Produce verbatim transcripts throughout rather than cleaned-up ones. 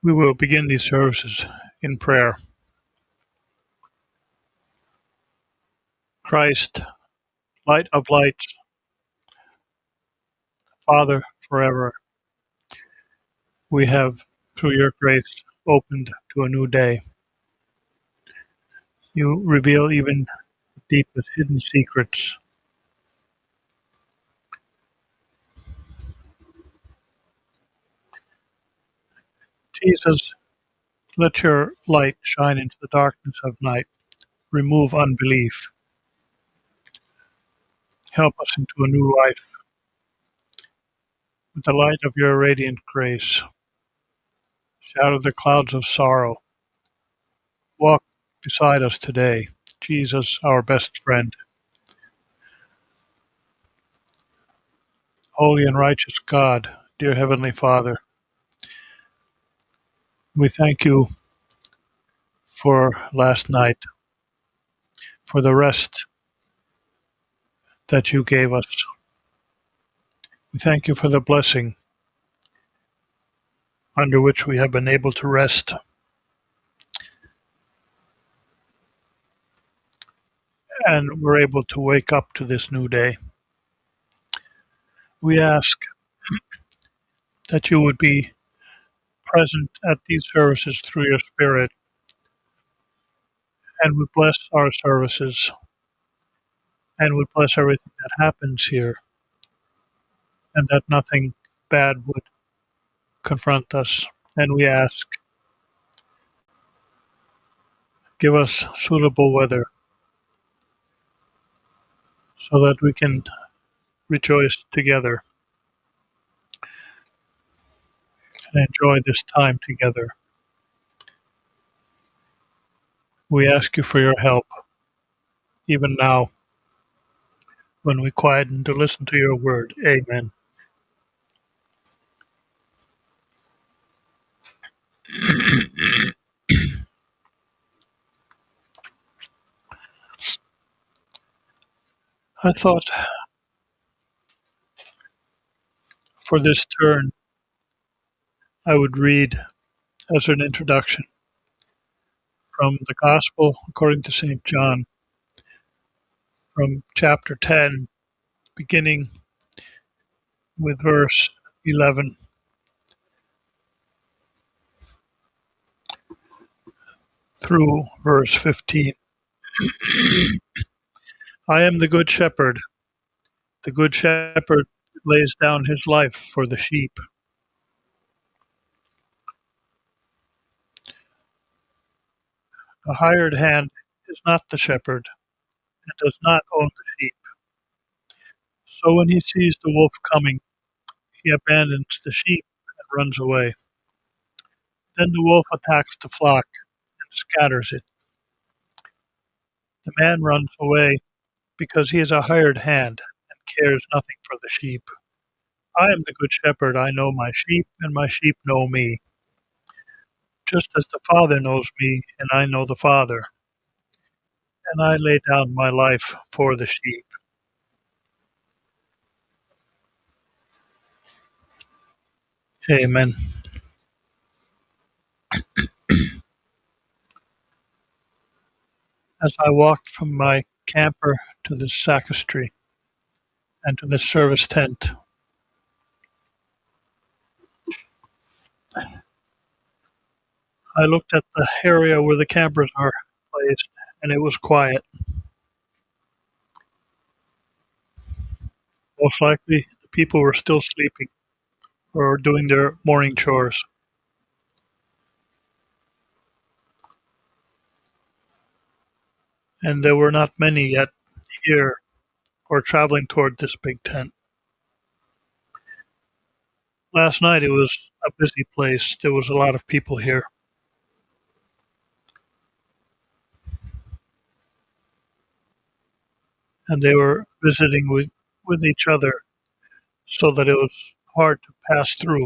We will begin these services in prayer. Christ, light of lights, Father forever, we have, through your grace, opened to a new day. You reveal even the deepest hidden secrets. Jesus, let your light shine into the darkness of night. Remove unbelief. Help us into a new life. With the light of your radiant grace, shadow the clouds of sorrow. Walk beside us today, Jesus, our best friend. Holy and righteous God, dear Heavenly Father, we thank you for last night, for the rest that you gave us. We thank you for the blessing under which we have been able to rest, and we're able to wake up to this new day. We ask that you would be present at these services through your Spirit, and we bless our services, and we bless everything that happens here, and that nothing bad would confront us. And we ask, give us suitable weather so that we can rejoice together and enjoy this time together. We ask you for your help, even now, when we quieten to listen to your word. Amen. I thought for this turn, I would read as an introduction from the Gospel according to Saint John, from chapter ten, beginning with verse eleven through verse fifteen. I am the good shepherd. The good shepherd lays down his life for the sheep. A hired hand is not the shepherd and does not own the sheep. So when he sees the wolf coming, he abandons the sheep and runs away. Then the wolf attacks the flock and scatters it. The man runs away because he is a hired hand and cares nothing for the sheep. I am the good shepherd. I know my sheep, and my sheep know me, just as the Father knows me, and I know the Father. And I lay down my life for the sheep. Amen. As I walked from my camper to the sacristy and to the service tent, I looked at the area where the campers are placed, and it was quiet. Most likely, the people were still sleeping or doing their morning chores. And there were not many yet here or traveling toward this big tent. Last night, it was a busy place. There was a lot of people here. And they were visiting with, with each other so that it was hard to pass through.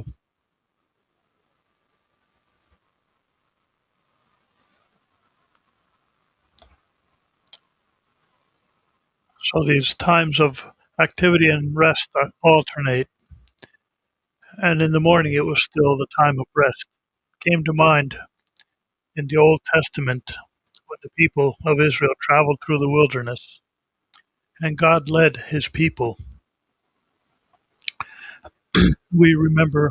So these times of activity and rest alternate. And in the morning, it was still the time of rest. came to mind in the Old Testament when the people of Israel traveled through the wilderness and God led his people. We remember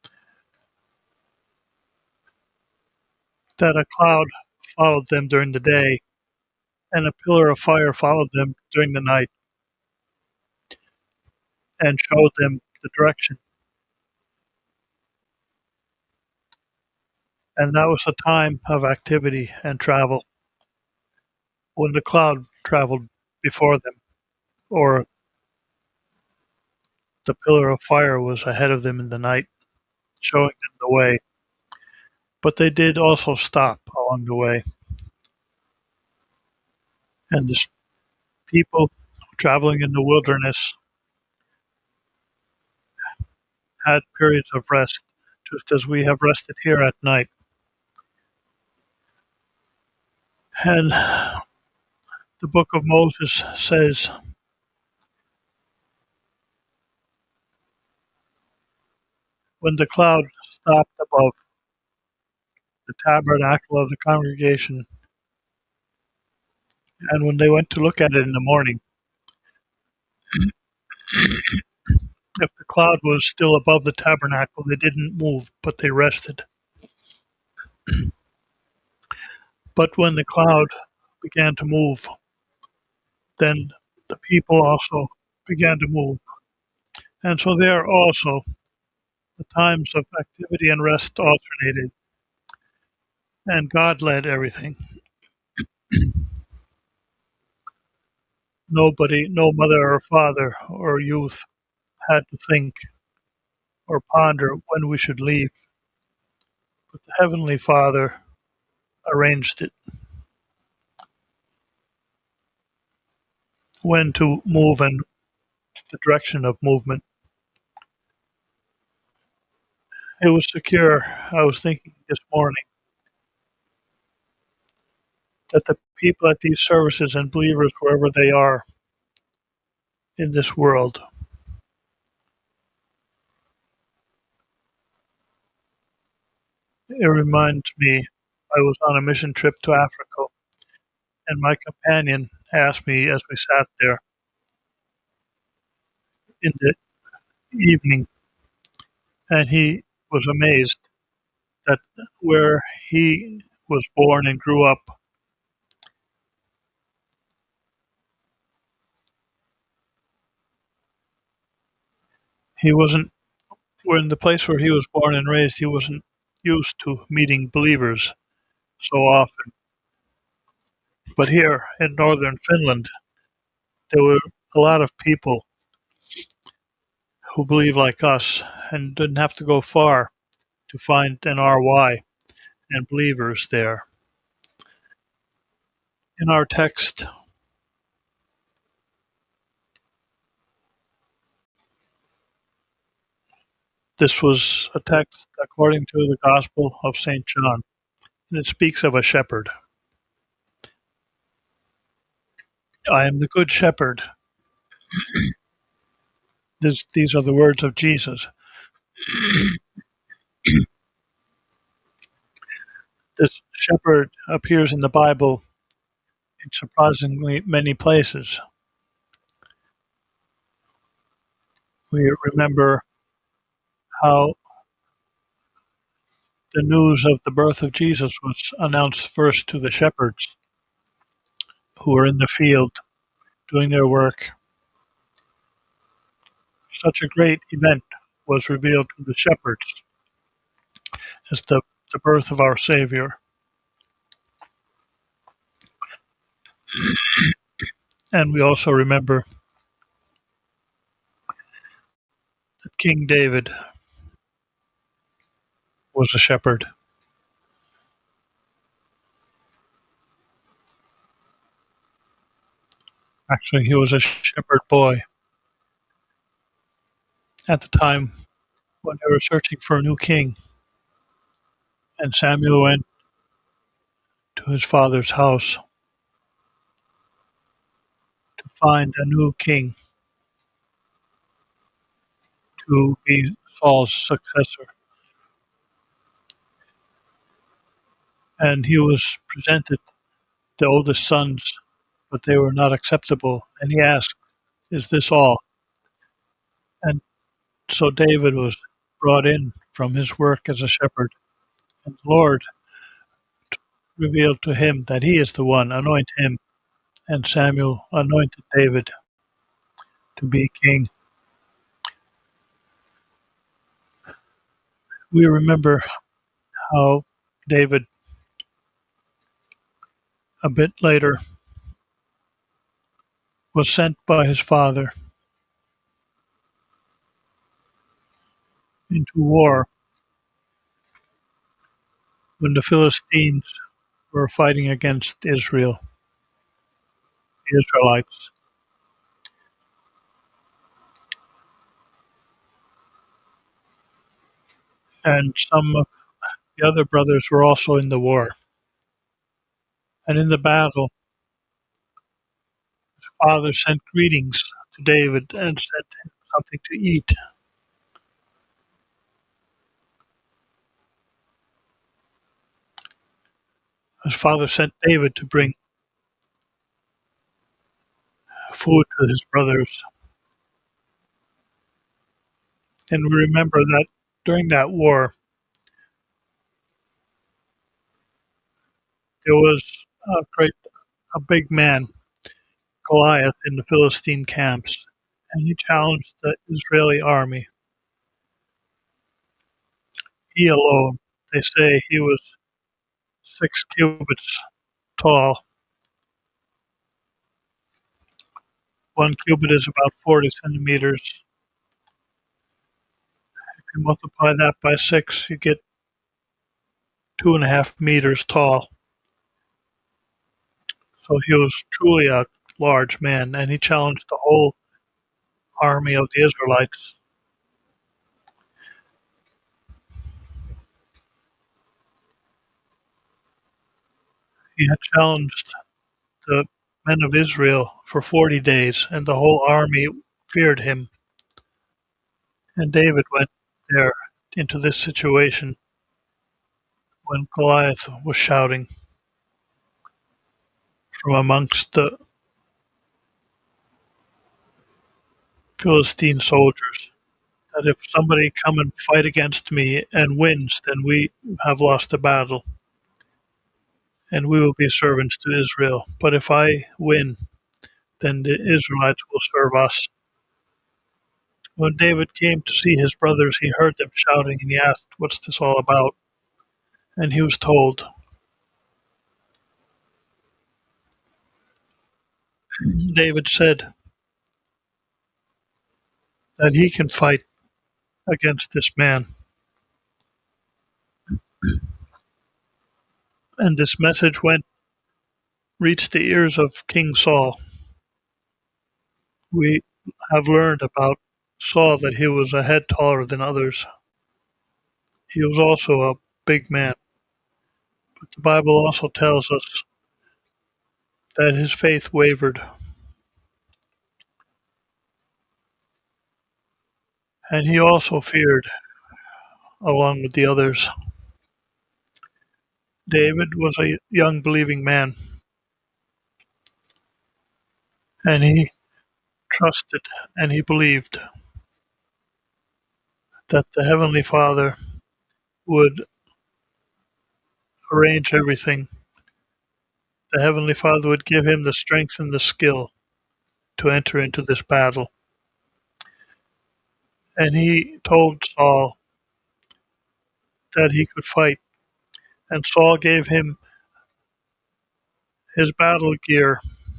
that a cloud followed them during the day and a pillar of fire followed them during the night and showed them the direction. And that was a time of activity and travel when the cloud traveled before them, or the pillar of fire was ahead of them in the night, showing them the way. But they did also stop along the way. And the people traveling in the wilderness had periods of rest, just as we have rested here at night. And the book of Moses says, when the cloud stopped above the tabernacle of the congregation, and when they went to look at it in the morning, if the cloud was still above the tabernacle, they didn't move, but they rested. But when the cloud began to move, then the people also began to move. And so there also, the times of activity and rest alternated, and God led everything. Nobody, no mother or father or youth had to think or ponder when we should leave, but the Heavenly Father arranged it, when to move and the direction of movement. It was secure. I was thinking this morning that the people at these services and believers, wherever they are in this world, it reminds me I was on a mission trip to Africa, and my companion asked me as we sat there in the evening, and he was amazed that where he was born and grew up, he wasn't, in the place where he was born and raised, he wasn't used to meeting believers so often. But here in northern Finland, there were a lot of people who believe like us and didn't have to go far to find an R Y and believers there. In our text, this was a text according to the Gospel of Saint John, and it speaks of a shepherd. I am the good shepherd. This, these are the words of Jesus. This shepherd appears in the Bible in surprisingly many places. We remember how the news of the birth of Jesus was announced first to the shepherds who were in the field doing their work. Such a great event was revealed to the shepherds as the, the birth of our Savior. And we also remember that King David was a shepherd. Actually, he was a shepherd boy at the time when they were searching for a new king. And Samuel went to his father's house to find a new king to be Saul's successor. and he was presented the oldest sons, but they were not acceptable. And he asked, "Is this all?" And so David was brought in from his work as a shepherd, and the Lord revealed to him that he is the one, anoint him. And Samuel anointed David to be king. We remember how David, a bit later, was sent by his father into war when the Philistines were fighting against Israel, the Israelites. And some of the other brothers were also in the war. And in the battle, his father sent greetings to David and sent him something to eat. His father sent David to bring food to his brothers. And we remember that during that war, there was a great, a big man, Goliath, in the Philistine camps, and he challenged the Israeli army. He alone, they say, he was six cubits tall. One cubit is about forty centimeters. If you multiply that by six, you get two and a half meters tall. So he was truly a large man, and he challenged the whole army of the Israelites. He had challenged the men of Israel for forty days, and the whole army feared him. And David went there into this situation when Goliath was shouting from amongst the Philistine soldiers that if somebody come and fight against me and wins, then we have lost the battle and we will be servants to Israel. But if I win, then the Israelites will serve us. When David came to see his brothers, he heard them shouting and he asked, "What's this all about?" And he was told. David said that he can fight against this man. And this message went reached the ears of King Saul. We have learned about Saul that he was a head taller than others. He was also a big man. But the Bible also tells us that his faith wavered. And he also feared along with the others. David was a young believing man, and he trusted and he believed that the Heavenly Father would arrange everything. The Heavenly Father would give him the strength and the skill to enter into this battle. And he told Saul that he could fight. And Saul gave him his battle gear,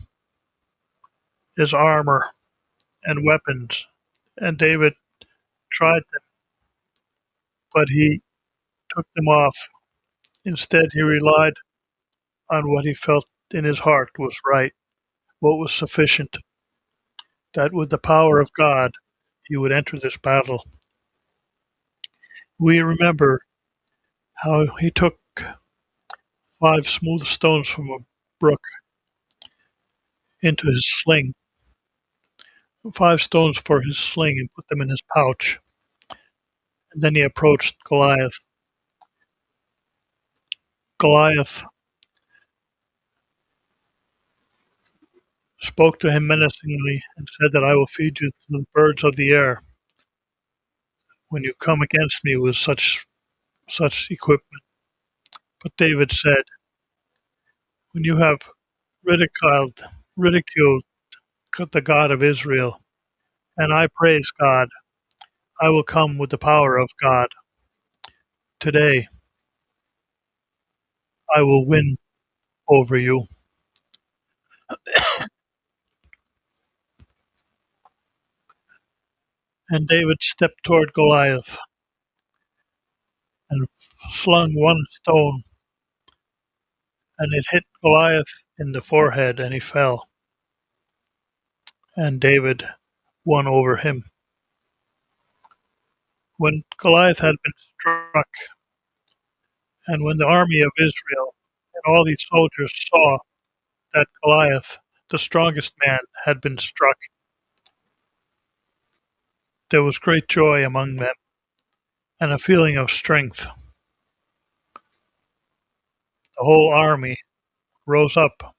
his armor, and weapons. And David tried them, but he took them off. Instead, he relied on what he felt in his heart was right, what was sufficient, that with the power of God, he would enter this battle. We remember how he took five smooth stones from a brook into his sling, five stones for his sling, and put them in his pouch. And then he approached Goliath. Goliath spoke to him menacingly and said that I will feed you to the birds of the air when you come against me with such such equipment. But David said, when you have ridiculed ridiculed the God of Israel, and I praise God, I will come with the power of God. Today I will win over you. And David stepped toward Goliath and flung one stone, and it hit Goliath in the forehead, and he fell. And David won over him. When Goliath had been struck, and when the army of Israel and all these soldiers saw that Goliath, the strongest man, had been struck, there was great joy among them and a feeling of strength. The whole army rose up.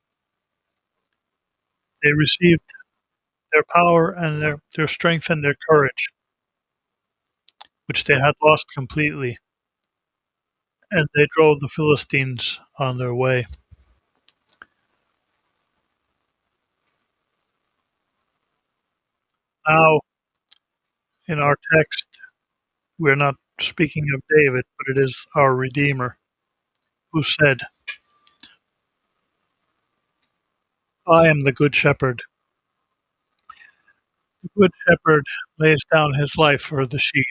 They received their power and their, their strength and their courage, which they had lost completely, and they drove the Philistines on their way. Now, in our text, we're not speaking of David, but it is our Redeemer who said, I am the Good Shepherd. The Good Shepherd lays down his life for the sheep.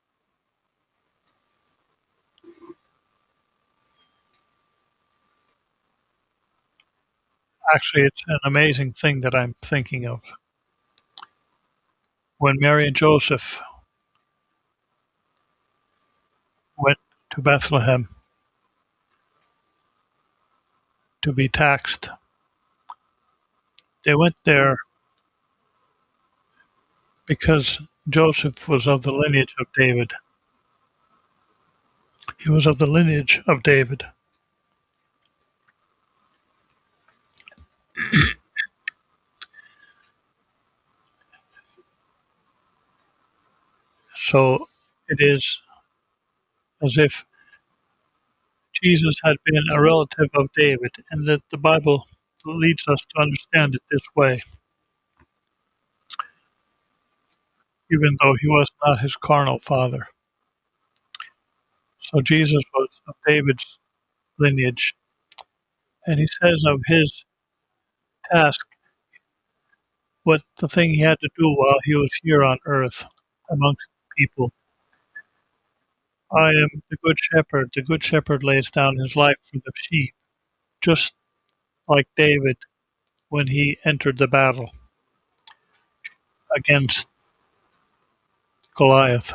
Actually, it's an amazing thing that I'm thinking of. When Mary and Joseph went to Bethlehem to be taxed, they went there because Joseph was of the lineage of David. He was of the lineage of David. So it is as if Jesus had been a relative of David, and that the Bible leads us to understand it this way, even though he was not his carnal father. So Jesus was of David's lineage, and he says of his task, what the thing he had to do while he was here on earth amongst people. I am the good shepherd. The good shepherd lays down his life for the sheep, just like David when he entered the battle against Goliath.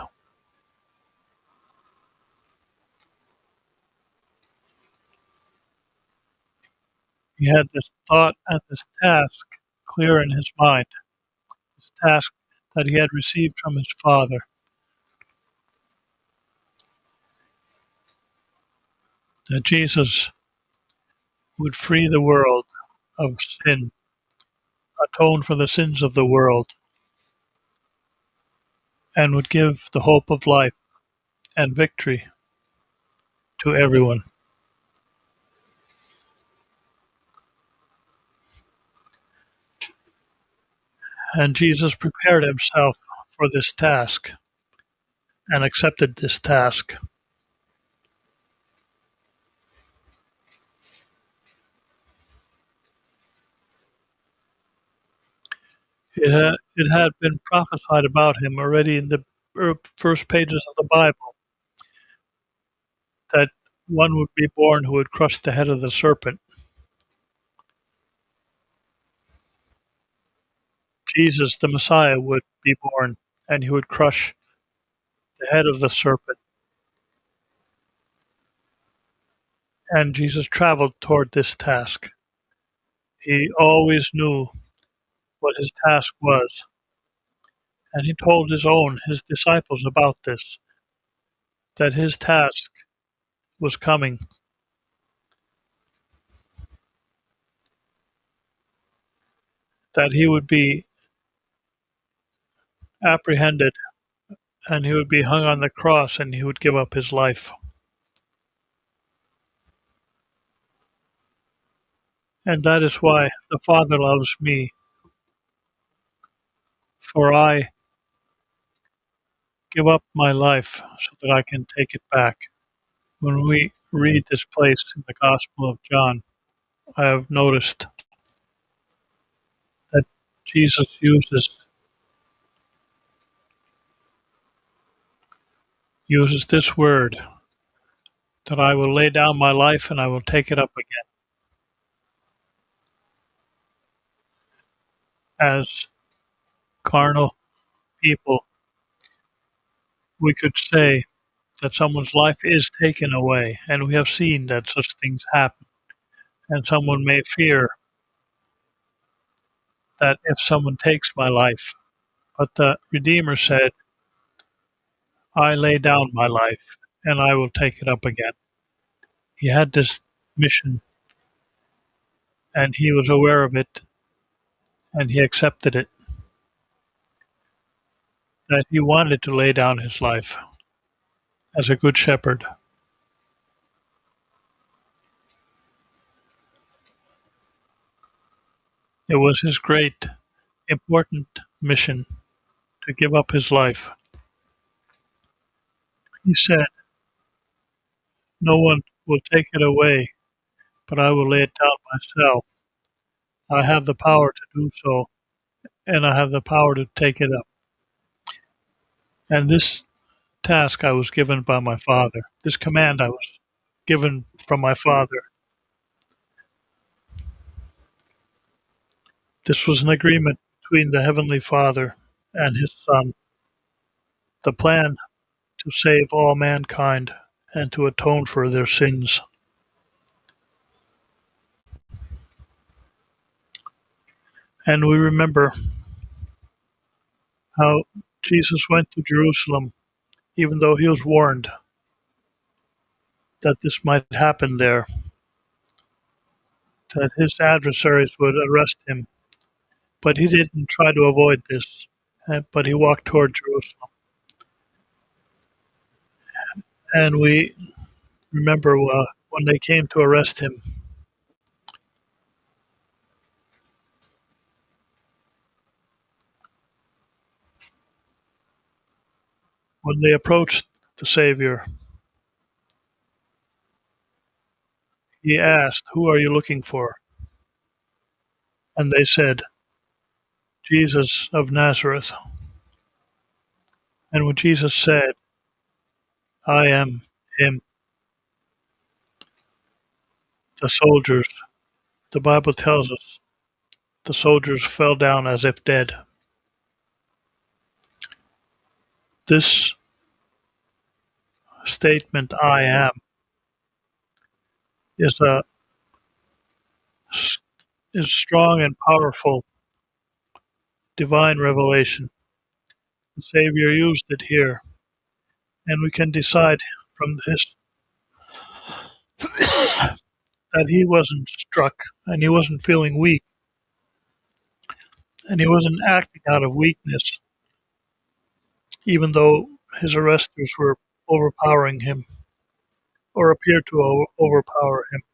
He had this thought and this task clear in his mind, this task that he had received from his Father, that Jesus would free the world of sin, atone for the sins of the world, and would give the hope of life and victory to everyone. And Jesus prepared himself for this task and accepted this task. It had, it had been prophesied about him already in the first pages of the Bible that one would be born who would crush the head of the serpent. Jesus, the Messiah, would be born and he would crush the head of the serpent. And Jesus traveled toward this task. He always knew what his task was. And he told his own, his disciples about this, that his task was coming that he would be apprehended and he would be hung on the cross and he would give up his life. And that is why the Father loves me, for I give up my life so that I can take it back. When we read this place in the Gospel of John, I have noticed that Jesus uses uses this word, that I will lay down my life and I will take it up again. As carnal people, we could say that someone's life is taken away, and we have seen that such things happen. And someone may fear that if someone takes my life, but the Redeemer said, I lay down my life and I will take it up again. He had this mission and he was aware of it and he accepted it, that he wanted to lay down his life as a good shepherd. It was his great, important mission to give up his life. He said, no one will take it away, but I will lay it down myself. I have the power to do so, and I have the power to take it up. And this task I was given by my Father, this command I was given from my Father, this was an agreement between the Heavenly Father and His Son, the plan to save all mankind and to atone for their sins. And we remember how Jesus went to Jerusalem, even though he was warned that this might happen there, that his adversaries would arrest him. But he didn't try to avoid this, uh, but he walked toward Jerusalem. And we remember uh, when they came to arrest him, when they approached the Savior, he asked, who are you looking for? And they said, Jesus of Nazareth. And when Jesus said, I am him, the soldiers, the Bible tells us, the soldiers fell down as if dead. This statement, I am, is a is strong and powerful divine revelation. The Savior used it here, and we can decide from this that he wasn't struck and he wasn't feeling weak and he wasn't acting out of weakness, even though his arresters were overpowering him or appeared to o- overpower him,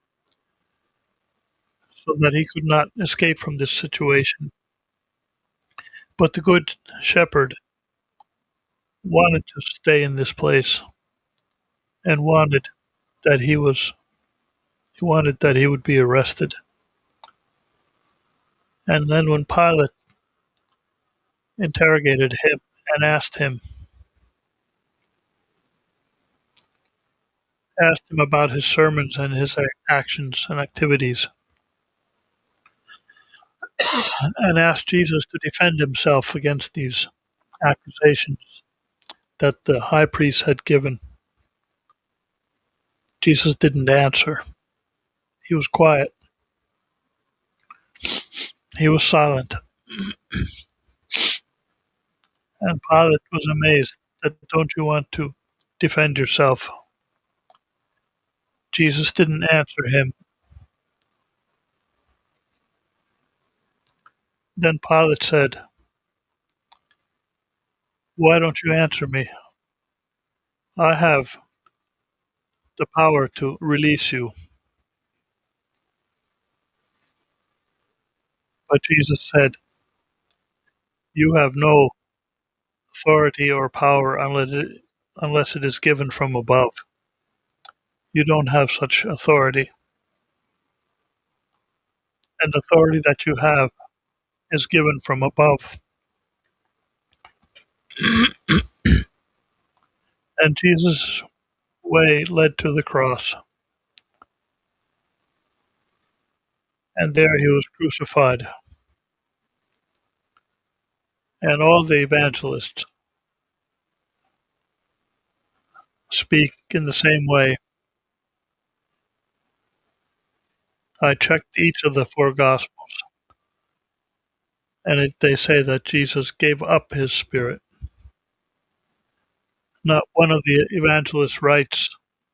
so that he could not escape from this situation. But the Good Shepherd wanted to stay in this place and wanted that he was he wanted that he would be arrested. And then when Pilate interrogated him and asked him asked him about his sermons and his actions and activities, and asked Jesus to defend himself against these accusations that the high priest had given, Jesus didn't answer. He was quiet. He was silent. And Pilate was amazed that, don't you want to defend yourself? Jesus didn't answer him. Then Pilate said, "Why don't you answer me? I have the power to release you." But Jesus said, "You have no authority or power unless it, unless it is given from above. You don't have such authority. And the authority that you have is given from above." And Jesus' way led to the cross, and there he was crucified. And all the evangelists speak in the same way. I checked each of the four Gospels, and it, they say that Jesus gave up his spirit. Not one of the evangelists writes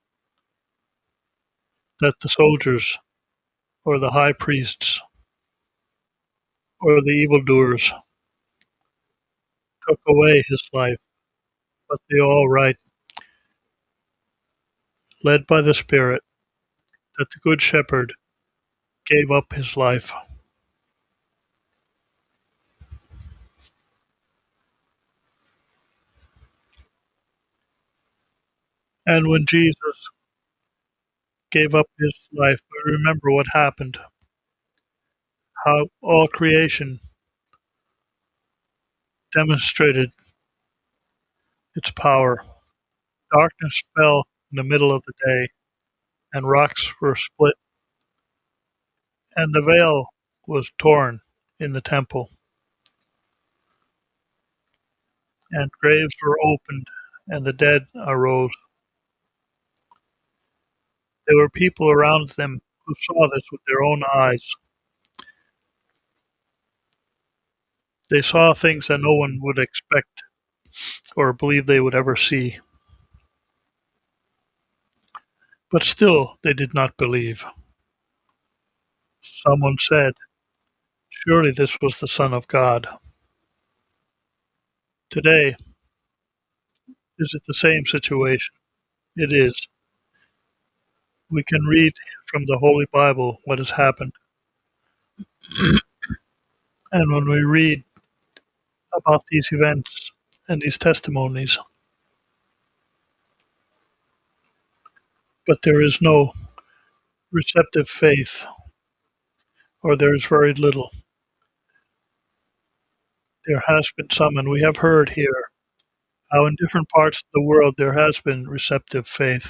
that the soldiers or the high priests or the evildoers took away his life, but they all write, led by the Spirit, that the Good Shepherd gave up his life. And when Jesus gave up his life, we remember what happened, how all creation demonstrated its power. Darkness fell in the middle of the day, and rocks were split, and the veil was torn in the temple, and graves were opened, and the dead arose. There were people around them who saw this with their own eyes. They saw things that no one would expect or believe they would ever see. But still, they did not believe. Someone said, "Surely this was the Son of God." Today, is it the same situation? It is. We can read from the Holy Bible what has happened. And when we read about these events and these testimonies, but there is no receptive faith, or there is very little. There has been some, and we have heard here how in different parts of the world there has been receptive faith.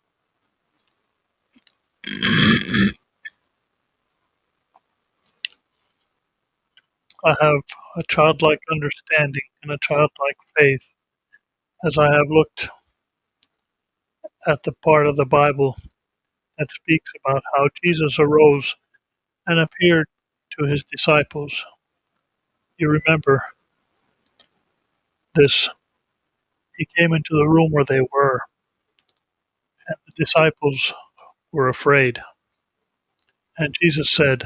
I have a childlike understanding and a childlike faith as I have looked at the part of the Bible that speaks about how Jesus arose and appeared to his disciples. You remember this. He came into the room where they were, and the disciples were afraid. And Jesus said,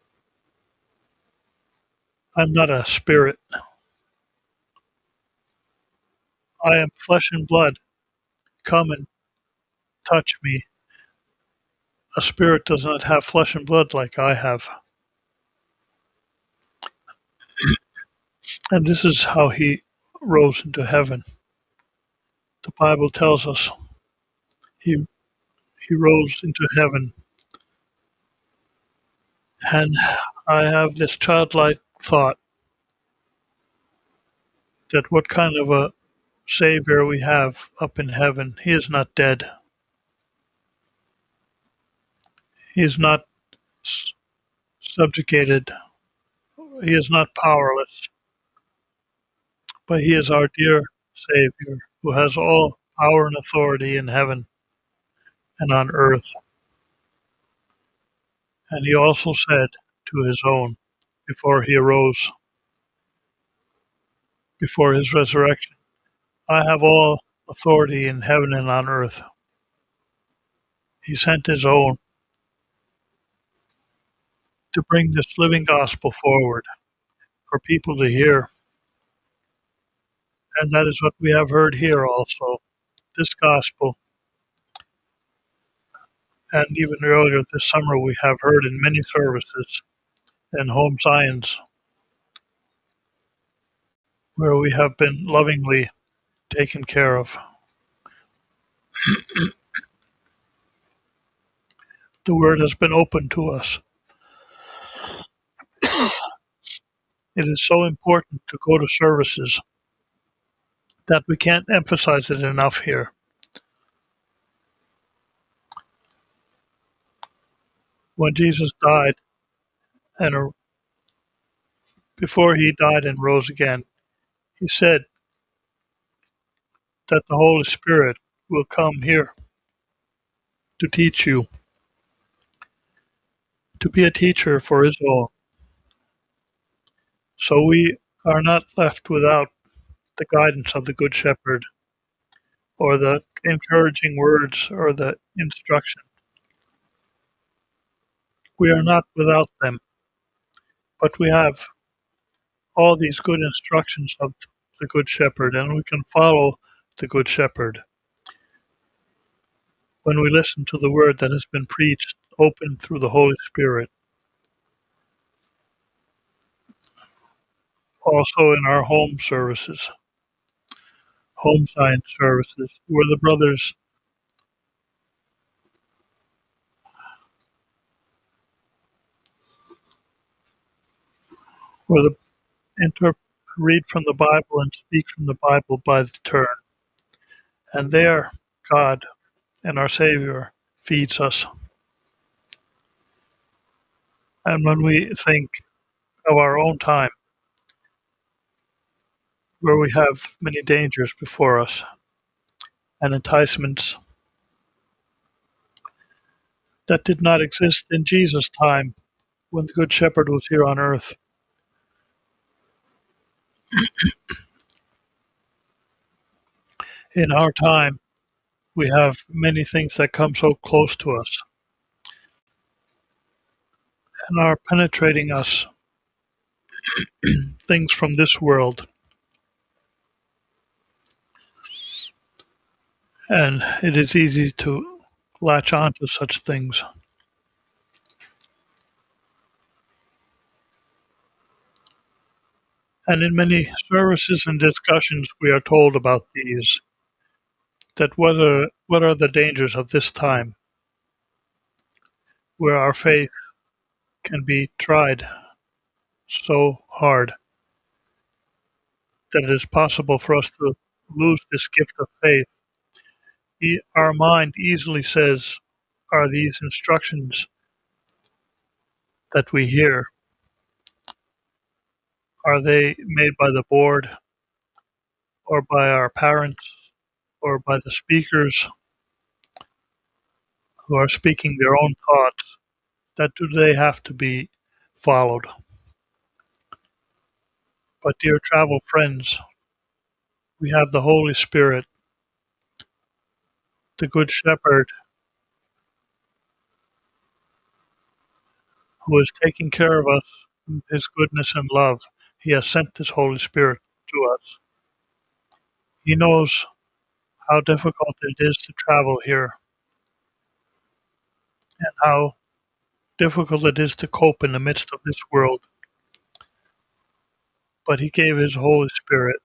"I'm not a spirit. I am flesh and blood. Come and touch me. A spirit does not have flesh and blood like I have." And this is how he rose into heaven. The Bible tells us he he rose into heaven. And I have this childlike thought that what kind of a Savior we have up in heaven. He is not dead. He is not s- subjugated. He is not powerless. But he is our dear Savior who has all power and authority in heaven and on earth. And he also said to his own before he arose, before his resurrection, "I have all authority in heaven and on earth." He sent his own to bring this living gospel forward. for people to hear. And that is what we have heard here also. This gospel, and even earlier this summer, we have heard in many services in Home Zions where we have been lovingly taken care of. The word has been opened to us. It is so important to go to services that we can't emphasize it enough here. When Jesus died, and before he died and rose again, he said that the Holy Spirit will come here to teach you, to be a teacher for his own. So we are not left without the guidance of the Good Shepherd, or the encouraging words, or the instruction. We are not without them, but we have all these good instructions of the Good Shepherd, and we can follow the Good Shepherd when we listen to the word that has been preached, opened through the Holy Spirit. Also in our home services, home science services, where the brothers where the inter- read from the Bible and speak from the Bible by the turn. And there, God and our Savior feeds us. And when we think of our own time, where we have many dangers before us and enticements that did not exist in Jesus' time when the Good Shepherd was here on earth. In our time, we have many things that come so close to us and are penetrating us, things from this world. And it is easy to latch on to such things. And in many services and discussions, we are told about these, that what are, what are the dangers of this time, where our faith can be tried so hard that it is possible for us to lose this gift of faith. E- Our mind easily says, are these instructions that we hear, are they made by the board, or by our parents, or by the speakers who are speaking their own thoughts? That do they have to be followed? But dear travel friends, we have the Holy Spirit, the Good Shepherd, who is taking care of us with his goodness and love. He has sent his Holy Spirit to us. He knows how difficult it is to travel here, and how difficult it is to cope in the midst of this world. But he gave his Holy Spirit,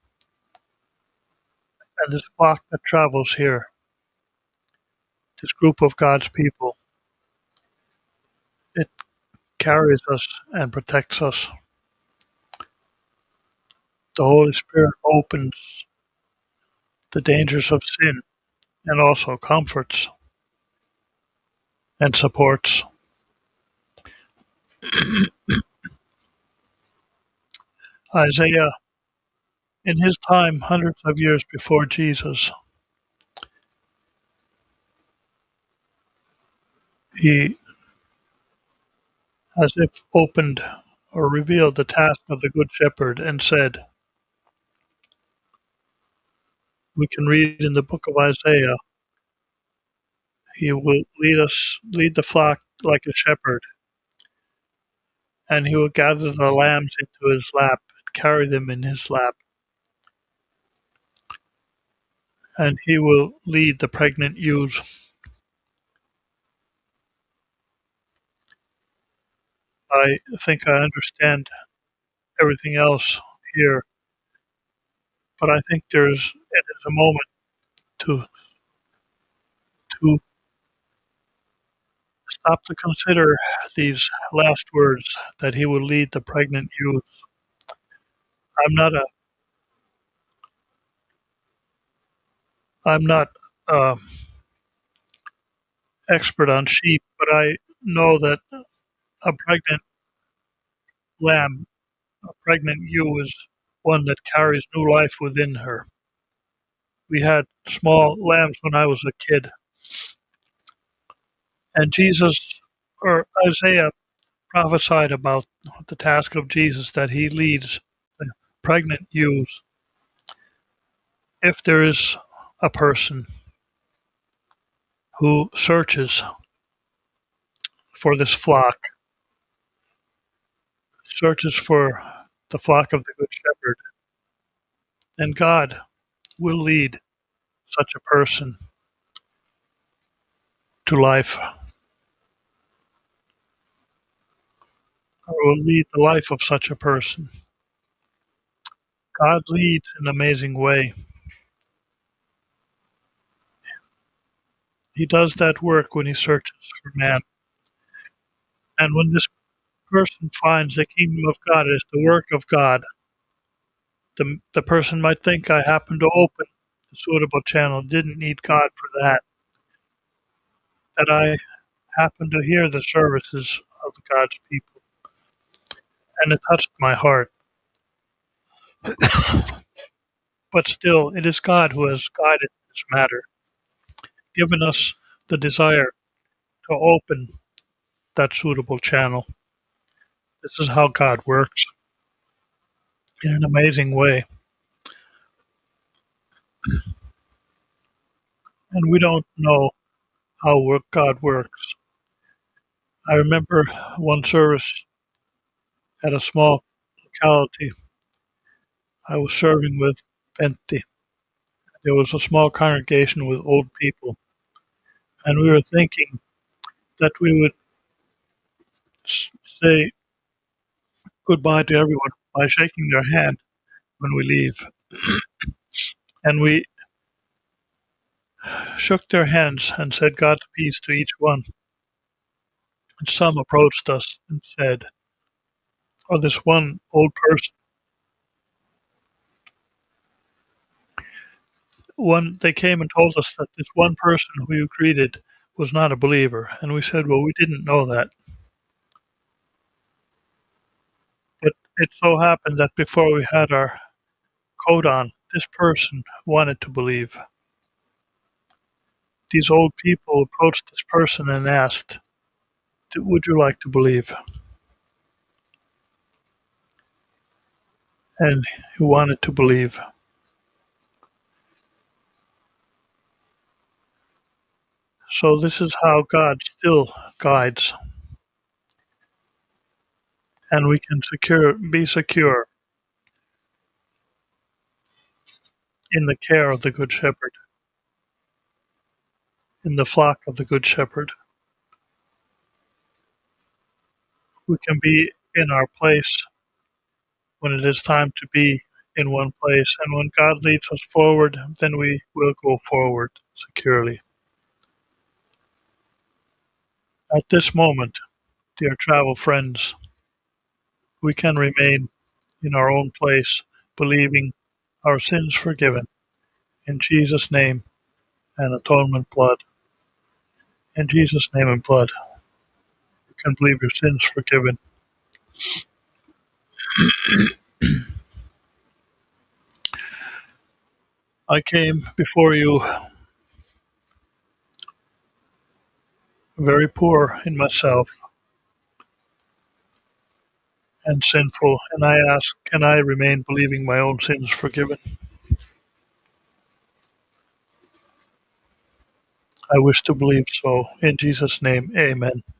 and this flock that travels here, this group of God's people, it carries us and protects us. The Holy Spirit opens the dangers of sin and also comforts and supports. Isaiah, in his time, hundreds of years before Jesus, he as if opened or revealed the task of the Good Shepherd and said, we can read in the book of Isaiah, he will lead us, lead the flock like a shepherd, and he will gather the lambs into his lap and carry them in his lap, and he will lead the pregnant ewes. I think I understand everything else here, but I think there's it is a moment to to stop to consider these last words that he will lead the pregnant ewes. I'm not a I'm not um expert on sheep, but I know that a pregnant lamb, a pregnant ewe, is one that carries new life within her. We had small lambs when I was a kid, and Jesus or Isaiah prophesied about the task of Jesus that he leads the pregnant ewes. If there is a person who searches for this flock, searches for the flock of the Good Shepherd, then God will lead such a person to life, or will lead the life of such a person. God leads in an amazing way. He does that work when he searches for man. And when this person finds the kingdom of God is the work of God, the, the person might think I happened to open the suitable channel, didn't need God for that, that I happened to hear the services of God's people, and it touched my heart. But still, it is God who has guided this matter, given us the desire to open that suitable channel. This is how God works in an amazing way. And we don't know how work God works. I remember one service at a small locality I was serving with Pentti. There was a small congregation with old people, and we were thinking that we would say goodbye to everyone by shaking their hand when we leave. And we shook their hands and said God's peace to each one. And some approached us and said, "Oh, this one old person, one they came and told us that this one person who you greeted was not a believer." And we said, "Well, we didn't know that." But it so happened that before we had our coat on, this person wanted to believe. These old people approached this person and asked, "Would you like to believe?" And he wanted to believe. So this is how God still guides, and we can secure, be secure in the care of the Good Shepherd, in the flock of the Good Shepherd. We can be in our place when it is time to be in one place, and when God leads us forward, then we will go forward securely. At this moment, dear travel friends, we can remain in our own place, believing our sins forgiven in Jesus' name and atonement blood. In Jesus' name and blood, you can believe your sins forgiven. I came before you very poor in myself and sinful, and I ask, can I remain believing my own sins forgiven? I wish to believe so. In Jesus' name, amen.